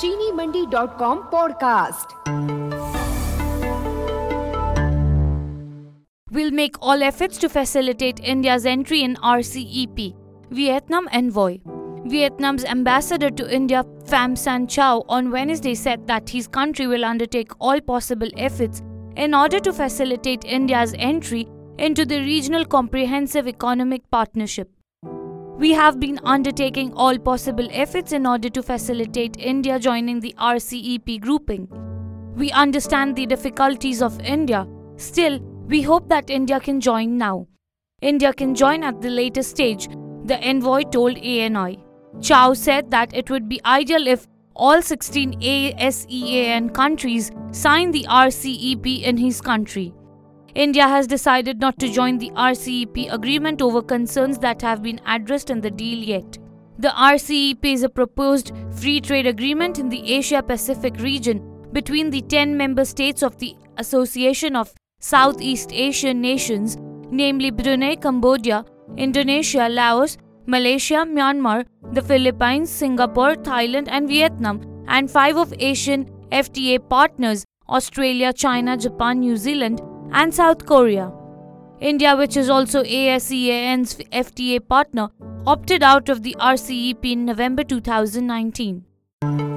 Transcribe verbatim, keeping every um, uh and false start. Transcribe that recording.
चीनी Mandi dot com podcast. We'll make all efforts to facilitate India's entry in R C E P. Vietnam envoy. Vietnam's ambassador to India, Pham San Chau, on Wednesday said that his country will undertake all possible efforts in order to facilitate India's entry into the regional comprehensive economic partnership. We have been undertaking all possible efforts in order to facilitate India joining the R C E P grouping. We understand the difficulties of India. Still, we hope that India can join now. India can join at the later stage, the envoy told A N I. Chau said that it would be ideal if all sixteen ASEAN countries sign the R C E P in his country. India has decided not to join the R C E P agreement over concerns that have been addressed in the deal yet. The R C E P is a proposed free trade agreement in the Asia-Pacific region between the ten member states of the Association of Southeast Asian Nations, namely Brunei, Cambodia, Indonesia, Laos, Malaysia, Myanmar, the Philippines, Singapore, Thailand and Vietnam, and five of Asian F T A partners, Australia, China, Japan, New Zealand and South Korea. India, which is also ASEAN's F T A partner, opted out of the R C E P in November two thousand nineteen.